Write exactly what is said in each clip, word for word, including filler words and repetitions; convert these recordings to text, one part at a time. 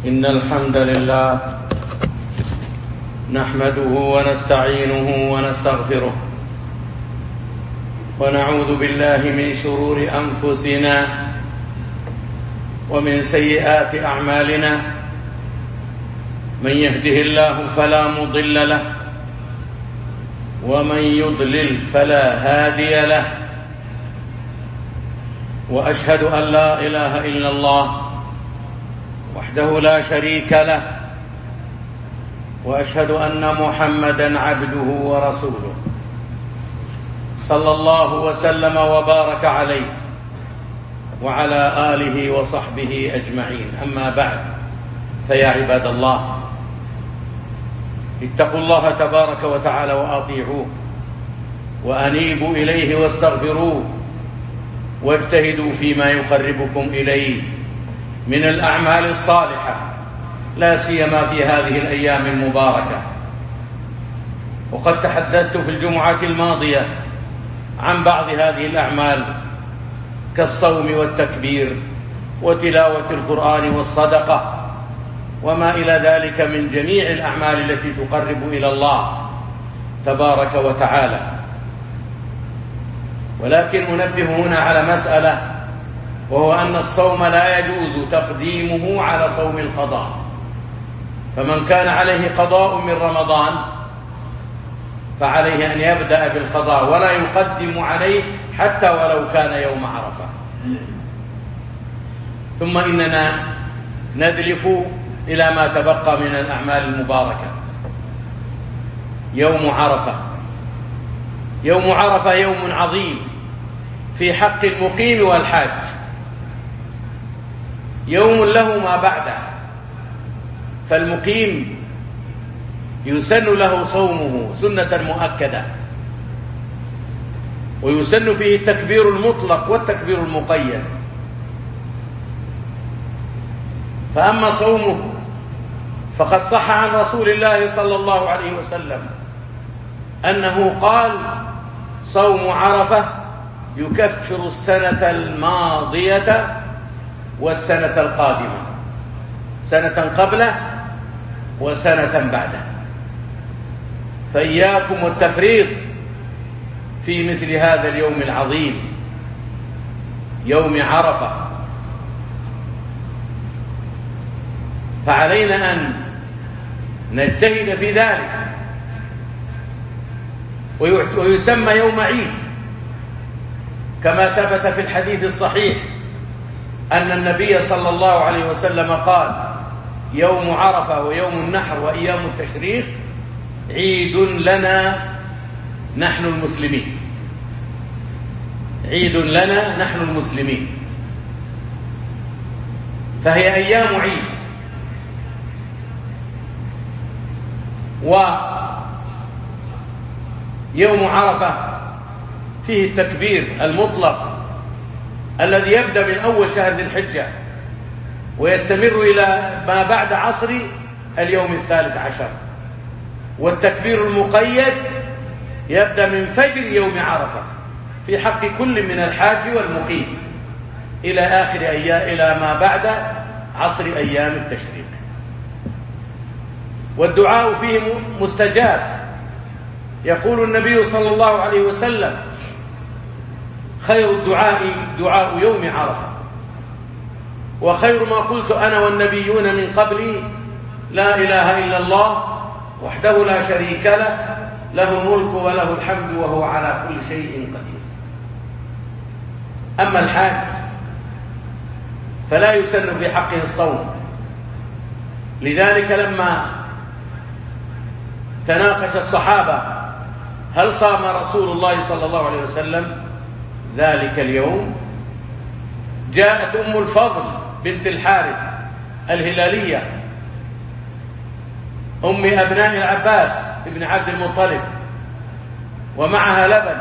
إن الحمد لله نحمده ونستعينه ونستغفره ونعوذ بالله من شرور أنفسنا ومن سيئات أعمالنا. من يهده الله فلا مضل له ومن يضلل فلا هادي له، وأشهد أن لا إله إلا الله وحده لا شريك له، وأشهد أن محمدًا عبده ورسوله صلى الله وسلم وبارك عليه وعلى آله وصحبه أجمعين. أما بعد، فيا عباد الله، اتقوا الله تبارك وتعالى وأطيعوه وأنيبوا إليه واستغفروه واجتهدوا فيما يقربكم إليه من الأعمال الصالحة، لا سيما في هذه الأيام المباركة. وقد تحدثت في الجمعة الماضية عن بعض هذه الأعمال كالصوم والتكبير وتلاوة القرآن والصدقة وما إلى ذلك من جميع الأعمال التي تقرب إلى الله تبارك وتعالى. ولكن أنبه هنا على مسألة، وهو أن الصوم لا يجوز تقديمه على صوم القضاء. فمن كان عليه قضاء من رمضان فعليه أن يبدأ بالقضاء ولا يقدم عليه حتى ولو كان يوم عرفة. ثم إننا ندلف إلى ما تبقى من الأعمال المباركة. يوم عرفة، يوم عرفة يوم عظيم في حق المقيم والحاج، يوم له ما بعده. فالمقيم يسن له صومه سنة مؤكدة، ويسن فيه التكبير المطلق والتكبير المقيد. فأما صومه فقد صح عن رسول الله صلى الله عليه وسلم أنه قال: صوم عرفة يكفر السنة الماضية والسنة القادمة، سنة قبله وسنة بعده. فإياكم والتفريط في مثل هذا اليوم العظيم، يوم عرفة. فعلينا أن نجتهد في ذلك، ويسمى يوم عيد كما ثبت في الحديث الصحيح أن النبي صلى الله عليه وسلم قال: يوم عرفة ويوم النحر وأيام التشريق عيد لنا نحن المسلمين، عيد لنا نحن المسلمين. فهي أيام عيد. ويوم عرفة فيه التكبير المطلق الذي يبدأ من أول شهر ذي الحجة ويستمر إلى ما بعد عصر اليوم الثالث عشر، والتكبير المقيد يبدأ من فجر يوم عرفة في حق كل من الحاج والمقيم إلى آخر أيام، إلى ما بعد عصر أيام التشريق. والدعاء فيه مستجاب. يقول النبي صلى الله عليه وسلم: خير الدعاء دعاء يوم عرفة، وخير ما قلت أنا والنبيون من قبلي لا إله إلا الله وحده لا شريك له، له الملك وله الحمد وهو على كل شيء قدير. أما الحاج فلا يسن في حقه الصوم. لذلك لما تناقش الصحابة هل صام رسول الله صلى الله عليه وسلم ذلك اليوم، جاءت أم الفضل بنت الحارث الهلالية أم أبناء العباس ابن عبد المطلب ومعها لبن،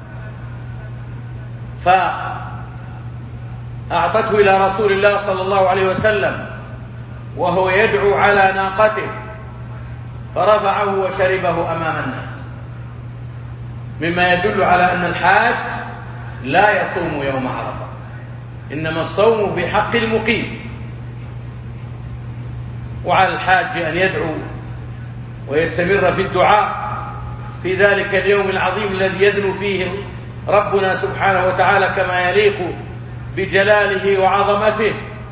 فأعطته إلى رسول الله صلى الله عليه وسلم وهو يدعو على ناقته، فرفعه وشربه أمام الناس، مما يدل على أن الحاج لا يصوم يوم عرفة، إنما الصوم في حق المقيم. وعلى الحاج أن يدعو ويستمر في الدعاء في ذلك اليوم العظيم الذي يدنو فيه ربنا سبحانه وتعالى كما يليق بجلاله وعظمته،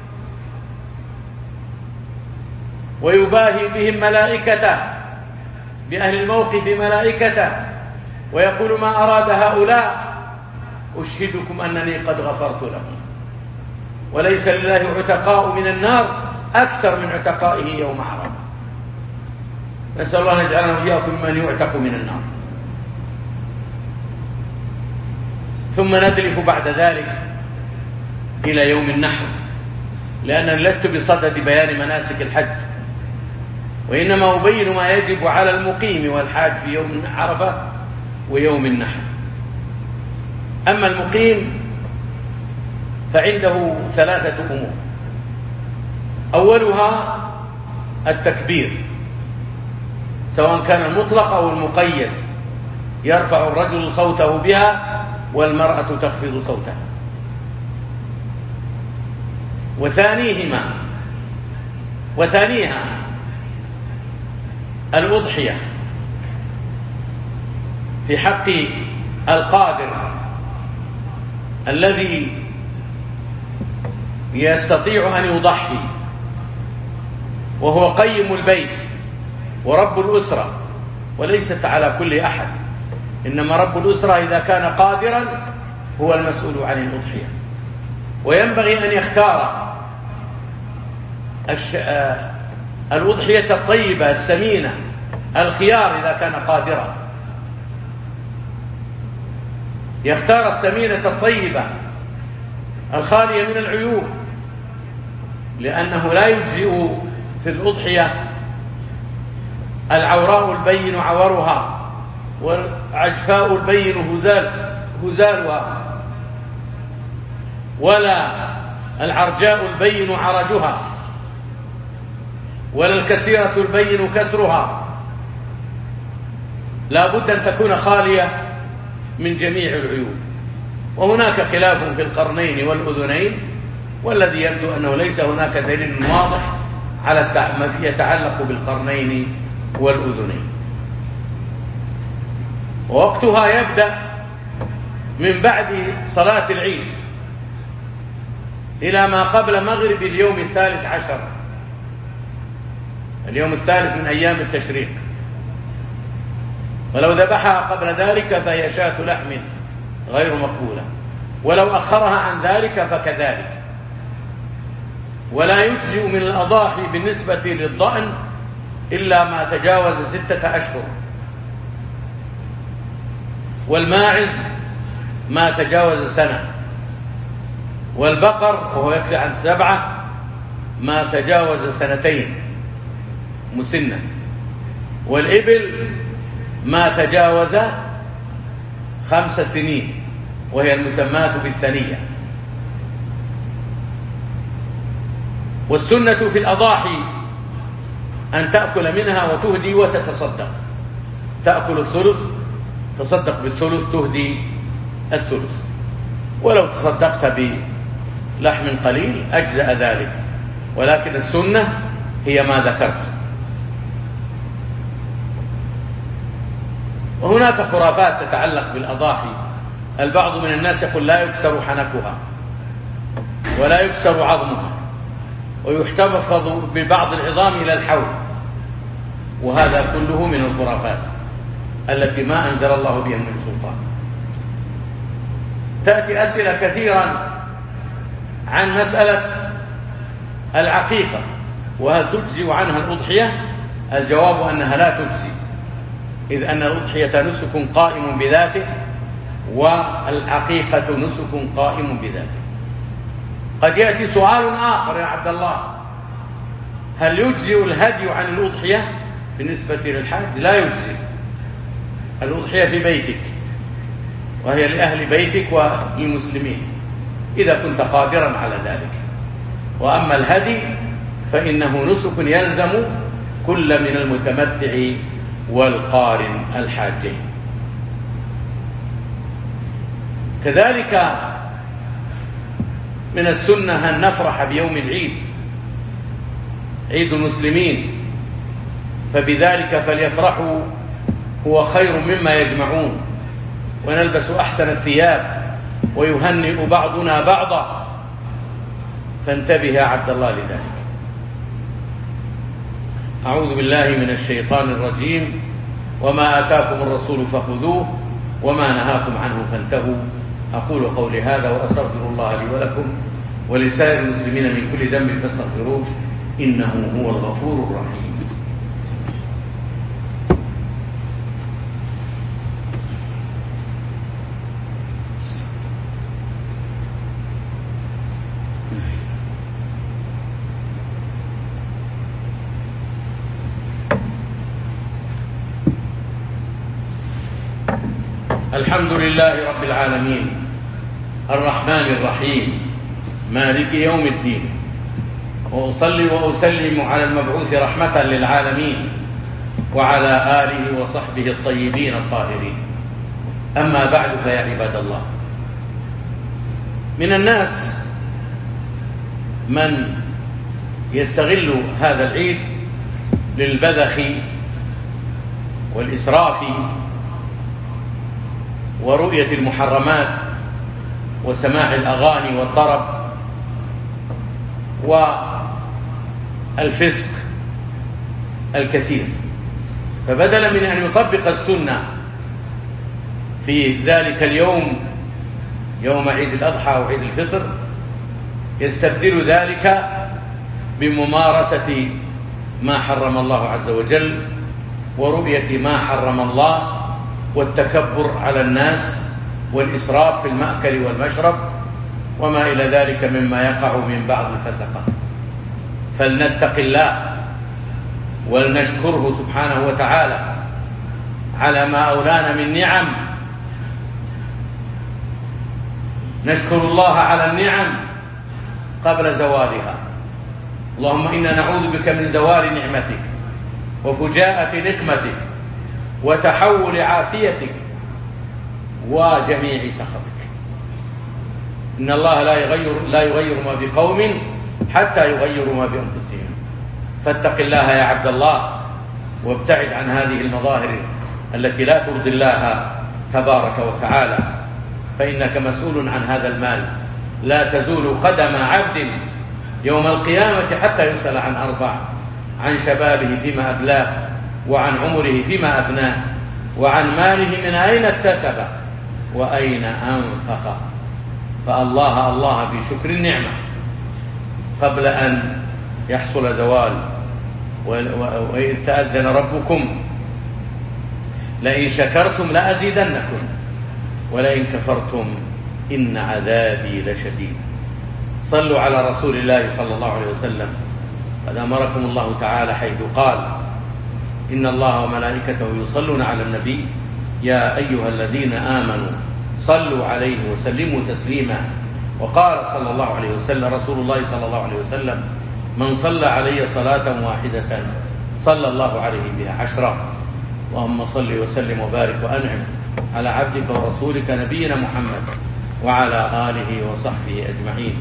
ويباهي بهم ملائكته، بأهل الموقف ملائكته، ويقول ما أراد هؤلاء أشهدكم أنني قد غفرت لهم، وليس لله عتقاء من النار أكثر من عتقائه يوم عرفة. نسأل الله أن يجعلنا وإياكم من يعتق من النار. ثم ندلف بعد ذلك إلى يوم النحر، لأنني لست بصدد بيان مناسك الحج، وإنما أبين ما يجب على المقيم والحاج في يوم عرفة ويوم النحر. أما المقيم فعنده ثلاثة أمور: أولها التكبير، سواء كان المطلق أو المقيد، يرفع الرجل صوته بها والمرأة تخفض صوتها. وثانيهما وثانيها الأضحية في حق القادر الذي يستطيع أن يضحي وهو قيم البيت ورب الأسرة، وليست على كل أحد، إنما رب الأسرة إذا كان قادرا هو المسؤول عن الأضحية. وينبغي أن يختار الش... الأضحية الطيبة السمينة الخيار إذا كان قادرا، يختار السمينة الطيبة الخالية من العيوب، لأنه لا يجزئ في الأضحية العوراء البين عورها والعجفاء البين هزال هزالها، ولا العرجاء البين عرجها، ولا الكسيرة البين كسرها، لا بد أن تكون خالية من جميع العيوب. وهناك خلاف في القرنين والأذنين، والذي يبدو أنه ليس هناك دليل واضح على ما يتعلق بالقرنين والأذنين. ووقتها يبدأ من بعد صلاة العيد إلى ما قبل مغرب اليوم الثالث عشر، اليوم الثالث من أيام التشريق. ولو ذبحها قبل ذلك فهي شاة لحم غير مقبولة، ولو أخرها عن ذلك فكذلك. ولا يجزئ من الأضاحي بالنسبة للضأن إلا ما تجاوز ستة أشهر، والماعز ما تجاوز سنة، والبقر وهو يكفي عن سبعة ما تجاوز سنتين مسنة، والإبل ما تجاوز خمس سنين وهي المسماة بالثنية. والسنة في الأضاحي أن تأكل منها وتهدي وتتصدق، تأكل الثلث تصدق بالثلث تهدي الثلث، ولو تصدقت بلحم قليل أجزأ ذلك، ولكن السنة هي ما ذكرت. وهناك خرافات تتعلق بالأضاحي، البعض من الناس يقول لا يكسر حنكها ولا يكسر عظمها ويحتفظ ببعض العظام إلى الحول، وهذا كله من الخرافات التي ما أنزل الله بها من سلطان. تأتي أسئلة كثيرا عن مسألة العقيقة وهل تجزي عنها الأضحية؟ الجواب أنها لا تجزي، إذ أن الأضحية نسك قائم بذاته والعقيقة نسك قائم بذاته. قد يأتي سؤال آخر يا عبد الله: هل يجزئ الهدي عن الأضحية بالنسبة للحاج؟ لا يجزئ. الأضحية في بيتك وهي لأهل بيتك وللمسلمين إذا كنت قادرا على ذلك. وأما الهدي فإنه نسك يلزم كل من المتمتع والقارن الحاجين. كذلك من السنة أن نفرح بيوم العيد عيد المسلمين، فبذلك فليفرحوا، هو خير مما يجمعون، ونلبس أحسن الثياب ويهنئ بعضنا بعضا، فانتبه يا عبد الله لذلك. أعوذ بالله من الشيطان الرجيم. وما آتاكم الرسول فخذوه وما نهاكم عنه فانتهوا. أقول قولي هذا وأستغفر الله لي ولكم ولسائر المسلمين من كل ذنب فاستغفروه إنه هو الغفور الرحيم. الحمد لله رب العالمين الرحمن الرحيم مالك يوم الدين، وأصلي وأسلم على المبعوث رحمة للعالمين وعلى آله وصحبه الطيبين الطاهرين. أما بعد، فيا عباد الله، من الناس من يستغل هذا العيد للبذخ والإسراف ورؤية المحرمات وسماع الأغاني والطرب والفسق الكثير، فبدلا من أن يطبق السنة في ذلك اليوم، يوم عيد الأضحى وعيد الفطر، يستبدل ذلك بممارسة ما حرم الله عز وجل ورؤية ما حرم الله والتكبر على الناس والإسراف في المأكل والمشرب وما إلى ذلك مما يقع من بعض الفسقة. فلنتق الله ولنشكره سبحانه وتعالى على ما أولانا من نعم. نشكر الله على النعم قبل زوالها. اللهم إنا نعوذ بك من زوال نعمتك وفجاءة نقمتك وتحول عافيتك وجميع سخطك. إن الله لا يغير, لا يغير ما بقوم حتى يغيروا ما بأنفسهم. فاتق الله يا عبد الله وابتعد عن هذه المظاهر التي لا ترضي الله تبارك وتعالى، فإنك مسؤول عن هذا المال. لا تزول قدم عبد يوم القيامة حتى يسأل عن أربع: عن شبابه فيما أبلاه، وعن عمره فيما أفناه، وعن ماله من أين اكتسبه، وأين أنفقه. فالله الله في شكر النعمة قبل أن يحصل زوال. وإذ تأذن ربكم لئن شكرتم لأزيدنكم ولئن كفرتم إن عذابي لشديد. صلوا على رسول الله صلى الله عليه وسلم. قد أمركم الله تعالى حيث قال: إن الله وملائكته يصلون على النبي يا أيها الذين آمنوا صلوا عليه وسلموا تسليما. وقال صلى الله عليه وسلم رسول الله صلى الله عليه وسلم: من صلى علي صلاة واحدة صلى الله عليه بها عشرا. اللهم صل وسلم وبارك وأنعم على عبدك ورسولك نبينا محمد وعلى آله وصحبه أجمعين.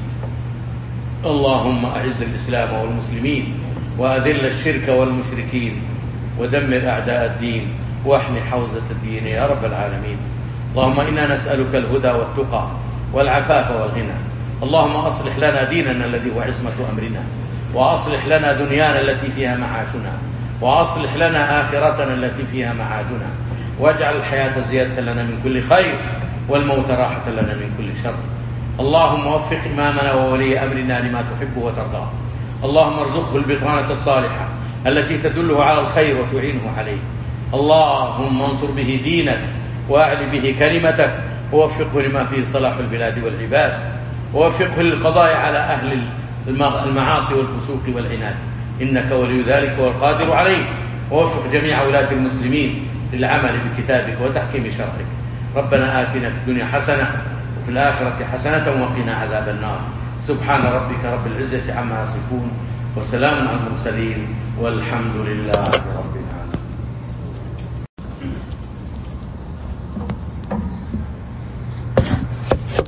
اللهم أعز الإسلام والمسلمين وأذل الشرك والمشركين ودمر أعداء الدين واحمي حوزة الدين يا رب العالمين. اللهم إنا نسألك الهدى والتقى والعفاف والغنى. اللهم أصلح لنا ديننا الذي هو عصمة أمرنا، وأصلح لنا دنيانا التي فيها معاشنا، وأصلح لنا آخرتنا التي فيها معادنا، واجعل الحياة زيادة لنا من كل خير والموت راحة لنا من كل شر. اللهم وفق إمامنا وولي أمرنا لما تحب وترضى. اللهم ارزقه البطانة الصالحة التي تدله على الخير وتعينه عليه. اللهم انصر به دينك وأعل به كلمتك، ووفقه لما فيه صلاح البلاد والعباد، ووفقه للقضاء على أهل المعاصي والفسوق والعناد، إنك ولي ذلك والقادر عليه. ووفق جميع ولاة المسلمين للعمل بكتابك وتحكيم شرعك. ربنا آتنا في الدنيا حسنة وفي الآخرة حسنة وقنا عذاب النار. سبحان ربك رب العزة عما يصفون وسلام على المرسلين والحمد لله رب العالمين.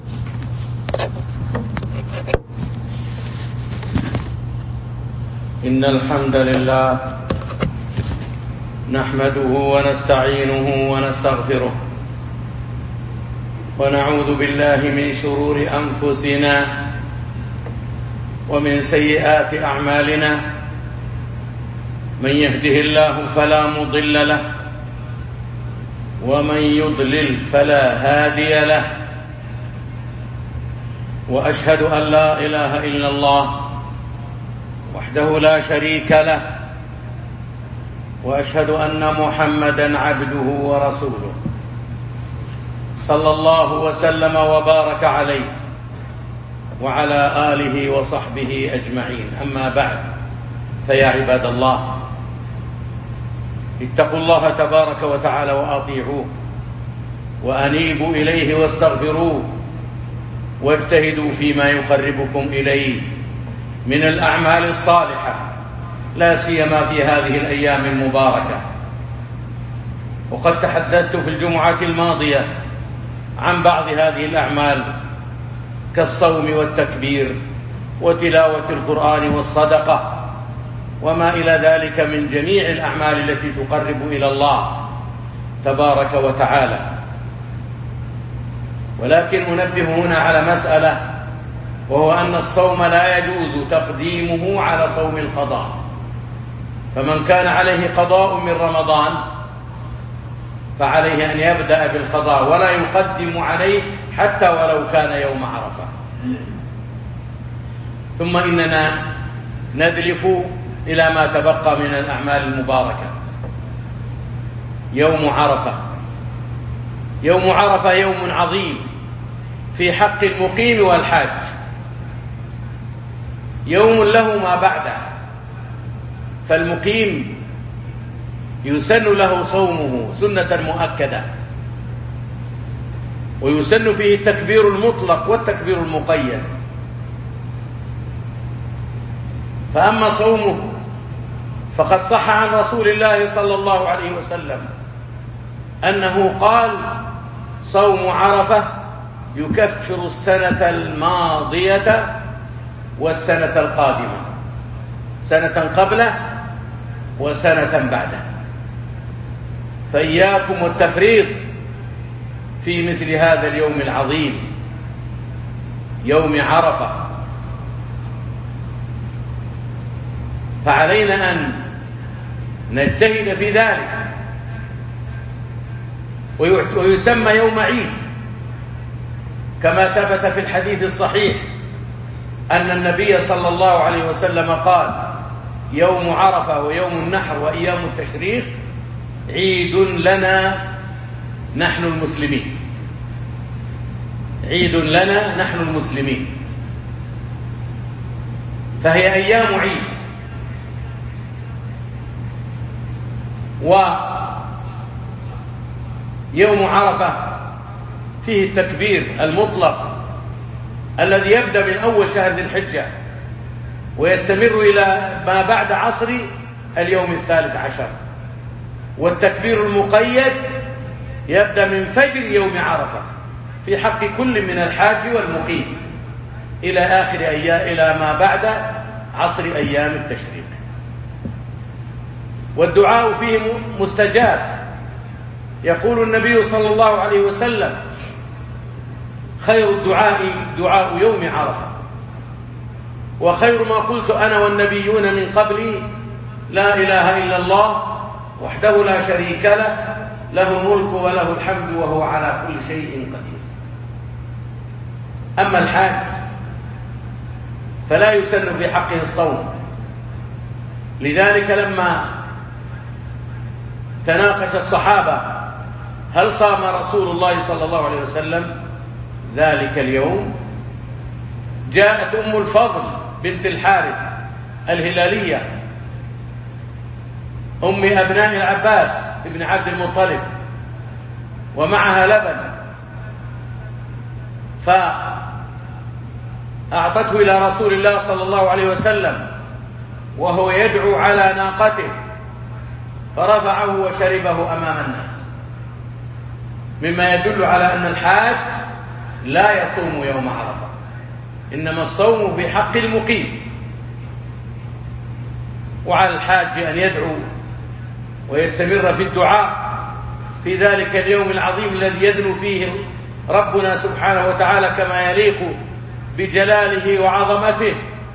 إن إن الحمد لله نحمده ونستعينه ونستغفره ونعوذ بالله من شرور أنفسنا ومن سيئات أعمالنا. من يهده الله فلا مضل له ومن يضلل فلا هادي له، وأشهد أن لا إله إلا الله وحده لا شريك له، وأشهد أن محمدًا عبده ورسوله صلى الله وسلم وبارك عليه وعلى آله وصحبه أجمعين. أما بعد، فيا عباد الله، اتقوا الله تبارك وتعالى وأطيعوه وأنيبوا إليه واستغفروه واجتهدوا فيما يقربكم إليه من الأعمال الصالحة، لا سيما في هذه الأيام المباركة. وقد تحدثت في الجمعة الماضية عن بعض هذه الأعمال كالصوم والتكبير وتلاوة القرآن والصدقة وما إلى ذلك من جميع الأعمال التي تقرب إلى الله تبارك وتعالى. ولكن أنبه هنا على مسألة، وهو أن الصوم لا يجوز تقديمه على صوم القضاء. فمن كان عليه قضاء من رمضان فعليه أن يبدأ بالقضاء ولا يقدم عليه حتى ولو كان يوم عرفة. ثم إننا ندلف إلى ما تبقى من الأعمال المباركة. يوم عرفة، يوم عرفة يوم عظيم في حق المقيم والحاج، يوم له ما بعده. فالمقيم يسن له صومه سنة مؤكدة، ويسن فيه التكبير المطلق والتكبير المقيد. فأما صومه فقد صح عن رسول الله صلى الله عليه وسلم أنه قال: صوم عرفة يكفر السنة الماضية والسنة القادمة، سنة قبله وسنة بعده. فإياكم التفريط في مثل هذا اليوم العظيم، يوم عرفة. فعلينا أن نجتهد في ذلك، ويسمى يوم عيد كما ثبت في الحديث الصحيح أن النبي صلى الله عليه وسلم قال: يوم عرفة ويوم النحر وأيام التشريق عيد لنا نحن المسلمين، عيد لنا نحن المسلمين. فهي أيام عيد. ويوم عرفة فيه التكبير المطلق الذي يبدأ من أول شهر ذي الحجة ويستمر إلى ما بعد عصر اليوم الثالث عشر، والتكبير المقيد يبدأ من فجر يوم عرفة في حق كل من الحاج والمقيم إلى آخر أيام، إلى ما بعد عصر أيام التشريق. والدعاء فيه مستجاب. يقول النبي صلى الله عليه وسلم: خير الدعاء دعاء يوم عرفة، وخير ما قلت أنا والنبيون من قبلي لا إله إلا الله وحده لا شريك له، له الملك وله الحمد وهو على كل شيء قدير. أما الحاج فلا يسن في حقه الصوم. لذلك لما تناقش الصحابة هل صام رسول الله صلى الله عليه وسلم ذلك اليوم، جاءت أم الفضل بنت الحارث الهلالية أم أبناء العباس ابن عبد المطلب ومعها لبن، فأعطته إلى رسول الله صلى الله عليه وسلم وهو يدعو على ناقته، فرفعه وشربه أمام الناس، مما يدل على أن الحاج لا يصوم يوم عرفة، إنما الصوم في حق المقيم. وعلى الحاج أن يدعو ويستمر في الدعاء في ذلك اليوم العظيم الذي يدنو فيه ربنا سبحانه وتعالى كما يليق بجلاله وعظمته،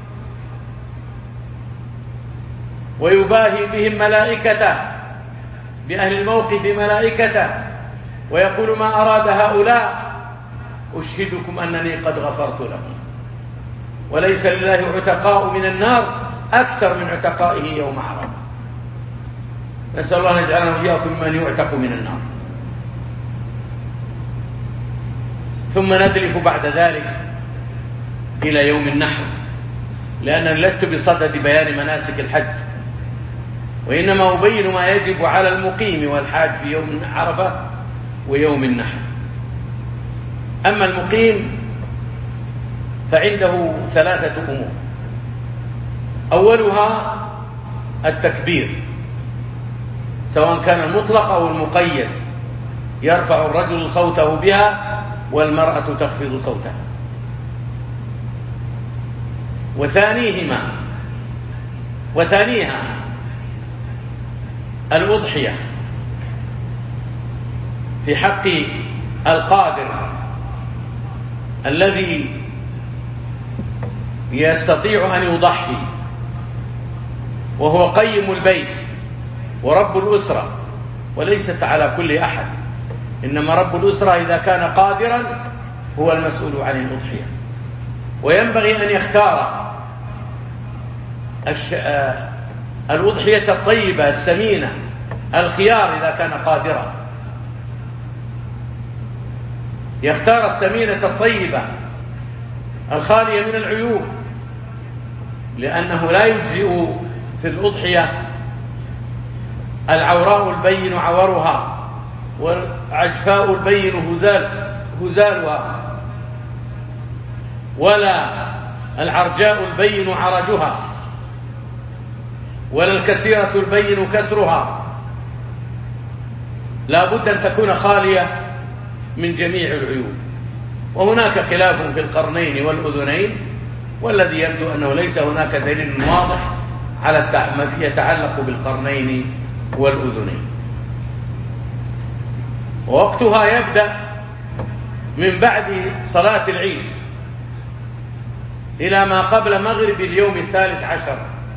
ويباهي بهم ملائكته، بأهل الموقف ملائكته، ويقول ما أراد هؤلاء أشهدكم أنني قد غفرت لهم. وليس لله عتقاء من النار أكثر من عتقائه يوم عرفة. نسأل الله أن يجعلنا وإياكم من يعتق من النار. ثم ندلف بعد ذلك إلى يوم النحر، لأنني لست بصدد بيان مناسك الحج، وإنما أبين ما يجب على المقيم والحاج في يوم عرفة ويوم النحر. أما المقيم فعنده ثلاثة أمور: أولها التكبير، سواء كان المطلق أو المقيد، يرفع الرجل صوته بها والمرأة تخفض صوتها. وثانيهما وثانيها الأضحية في حق القادر الذي يستطيع أن يضحي، وهو قيم البيت ورب الأسرة، وليست على كل أحد، إنما رب الأسرة إذا كان قادرا هو المسؤول عن الأضحية. وينبغي أن يختار الش... الأضحية الطيبة السمينة الخيار إذا كان قادرا، يختار السمينة الطيبة الخالية من العيوب، لأنه لا يجزئ في الأضحية العوراء البين عورها والعجفاء البين هزال هزالها، ولا العرجاء البين عرجها، ولا الكسيرة البين كسرها. لا بد أن تكون خالية من جميع العيوب. وهناك خلاف في القرنين والأذنين، والذي يبدو أنه ليس هناك دليل واضح على ما يتعلق بالقرنين والأذنين. ووقتها يبدأ من بعد صلاة العيد إلى ما قبل مغرب اليوم الثالث عشر،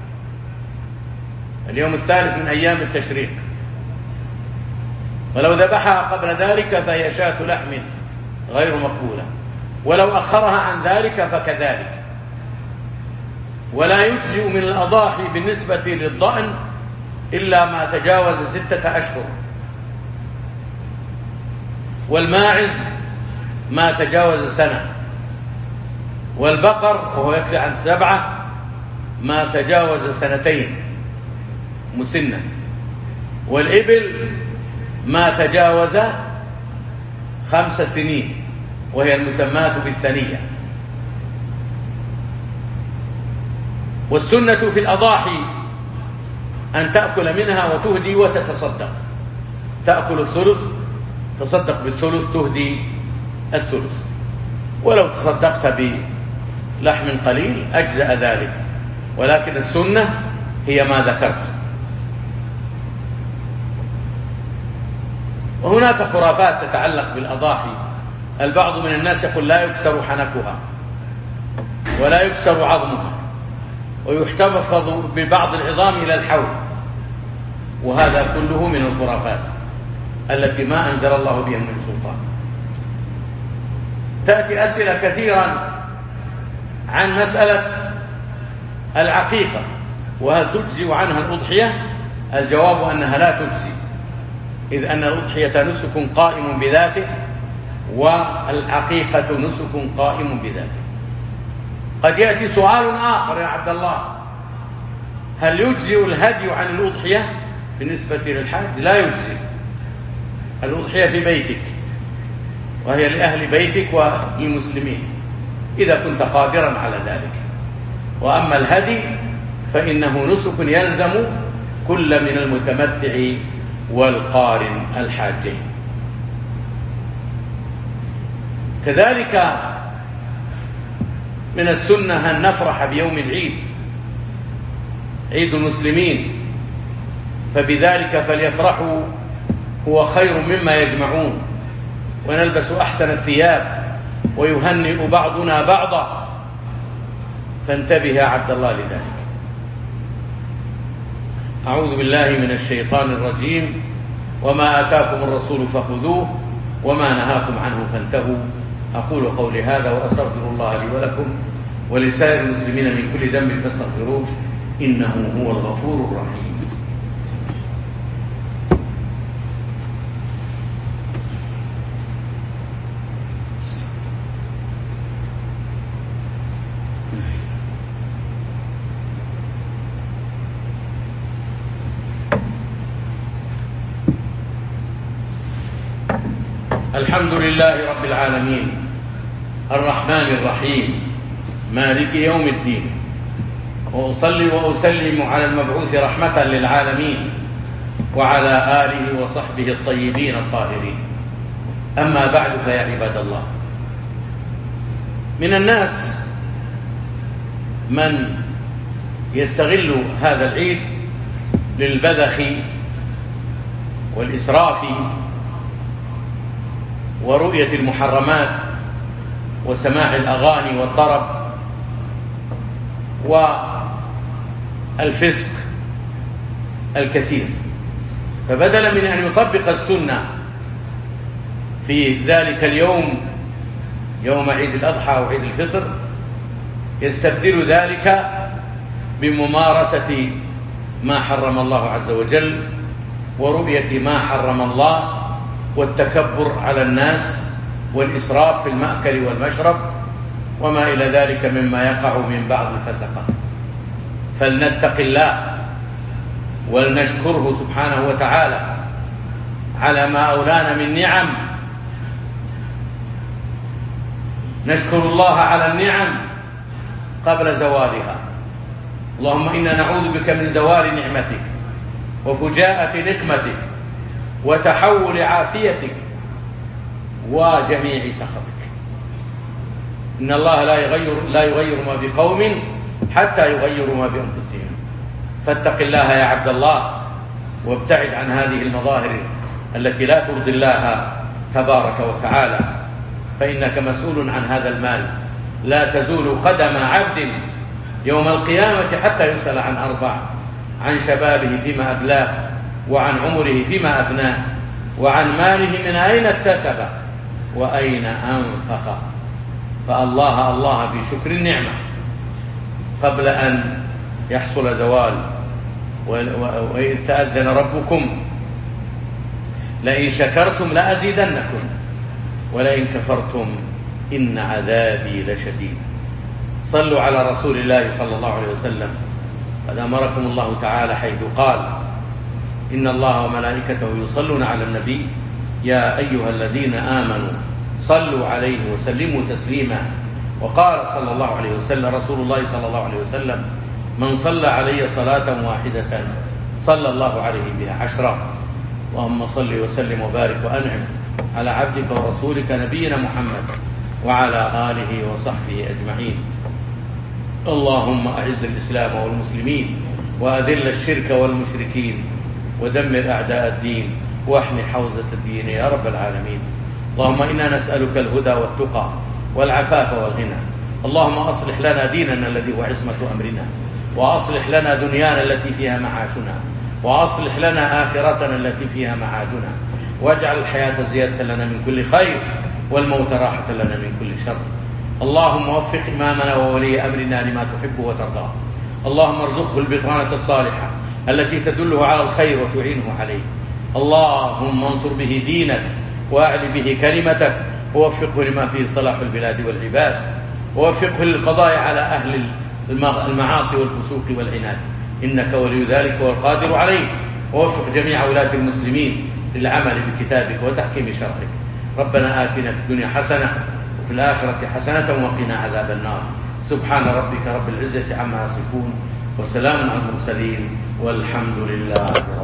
اليوم الثالث من أيام التشريق. ولو ذبحها قبل ذلك فهي شاة لحم غير مقبولة، ولو أخرها عن ذلك فكذلك. ولا يجزئ من الأضاحي بالنسبة للضأن إلا ما تجاوز ستة أشهر، والماعز ما تجاوز سنة، والبقر وهو يكفي عن سبعة ما تجاوز سنتين مسنة، والإبل ما تجاوز خمس سنين وهي المسماة بالثنية. والسنة في الأضاحي أن تأكل منها وتهدي وتتصدق، تأكل الثلث تصدق بالثلث تهدي الثلث، ولو تصدقت بلحم قليل أجزأ ذلك، ولكن السنة هي ما ذكرت. وهناك خرافات تتعلق بالأضاحي. البعض من الناس يقول لا يكسر حنكها ولا يكسر عظمها ويحتفظ ببعض العظام إلى الحول، وهذا كله من الخرافات التي ما أنزل الله بها من سلطان. تأتي أسئلة كثيرا عن مسألة العقيقة، وهل تجزي عنها الأضحية؟ الجواب أنها لا تجزي، إذ أن الأضحية نسك قائم بذاته والعقيقة نسك قائم بذاته. قد يأتي سؤال آخر يا عبد الله: هل يجزئ الهدي عن الأضحية بالنسبة للحاج؟ لا يجزئ. الأضحية في بيتك وهي لأهل بيتك وللمسلمين إذا كنت قادرا على ذلك. وأما الهدي فإنه نسك يلزم كل من المتمتع والقارن الحاجين. كذلك من السنة أن نفرح بيوم العيد عيد المسلمين، فبذلك فليفرحوا، هو خير مما يجمعون، ونلبس أحسن الثياب ويهنئ بعضنا بعضا، فانتبه يا عبد الله لذلك. أعوذ بالله من الشيطان الرجيم. وما آتاكم الرسول فخذوه وما نهاكم عنه فانتهوا. أقول قولي هذا وأستغفر الله لي ولكم ولسائر المسلمين من كل ذنب فاستغفروه إنه هو الغفور الرحيم. الحمد لله رب العالمين الرحمن الرحيم مالك يوم الدين، وأصلي وأسلم على المبعوث رحمة للعالمين وعلى آله وصحبه الطيبين الطاهرين. أما بعد، فيا عباد الله، من الناس من يستغل هذا العيد للبذخ والإسراف ورؤية المحرمات وسماع الأغاني والطرب والفسق الكثير، فبدلا من أن يطبق السنة في ذلك اليوم، يوم عيد الأضحى وعيد الفطر، يستبدل ذلك بممارسة ما حرم الله عز وجل ورؤية ما حرم الله والتكبر على الناس والإسراف في المأكل والمشرب وما إلى ذلك مما يقع من بعض الفسقة. فلنتق الله ولنشكره سبحانه وتعالى على ما أولانا من نعم. نشكر الله على النعم قبل زوالها. اللهم إنا نعوذ بك من زوال نعمتك وفجاءة نقمتك وتحول عافيتك وجميع سخطك. إن الله لا يغير, لا يغير ما بقوم حتى يغيروا ما بأنفسهم. فاتق الله يا عبد الله وابتعد عن هذه المظاهر التي لا ترضي الله تبارك وتعالى، فإنك مسؤول عن هذا المال. لا تزول قدم عبد يوم القيامة حتى يسأل عن أربع: عن شبابه فيما أبلاه، وعن عمره فيما أفناه، وعن ماله من أين اكتسبه وأين أنفقه. فالله الله في شكر النعمة قبل أن يحصل زوال. وإذ تأذن ربكم لئن شكرتم لأزيدنكم ولئن كفرتم إن عذابي لشديد. صلوا على رسول الله صلى الله عليه وسلم. قد أمركم الله تعالى حيث قال: إن الله وملائكته يصلون على النبي يا أيها الذين آمنوا صلوا عليه وسلموا تسليما. وقال صلى الله عليه وسلم رسول الله صلى الله عليه وسلم: من صلى علي صلاة واحدة صلى الله عليه بها عشرا. اللهم صل وسلم وبارك وأنعم على عبدك ورسولك نبينا محمد وعلى آله وصحبه أجمعين. اللهم أعز الإسلام والمسلمين وأذل الشرك والمشركين ودمر أعداء الدين واحمي حوزة الدين يا رب العالمين. اللهم إنا نسألك الهدى والتقى والعفاف والغنى. اللهم أصلح لنا ديننا الذي هو عصمة أمرنا، وأصلح لنا دنيانا التي فيها معاشنا، وأصلح لنا آخرتنا التي فيها معادنا، واجعل الحياة زيادة لنا من كل خير والموت راحة لنا من كل شر. اللهم وفق إمامنا وولي أمرنا لما تحب وترضى. اللهم ارزقه البطانة الصالحة التي تدله على الخير وتعينه عليه. اللهم انصر به دينك وأعل به كلمتك، ووفقه لما فيه صلاح البلاد والعباد، ووفقه للقضاء على أهل المعاصي والفسوق والعناد، إنك ولي ذلك والقادر عليه. ووفق جميع ولاة المسلمين للعمل بكتابك وتحكيم شرعك. ربنا آتنا في الدنيا حسنة وفي الآخرة حسنة وقنا عذاب النار. سبحان ربك رب العزة عما يصفون وسلام على المرسلين والحمد لله رب العالمين.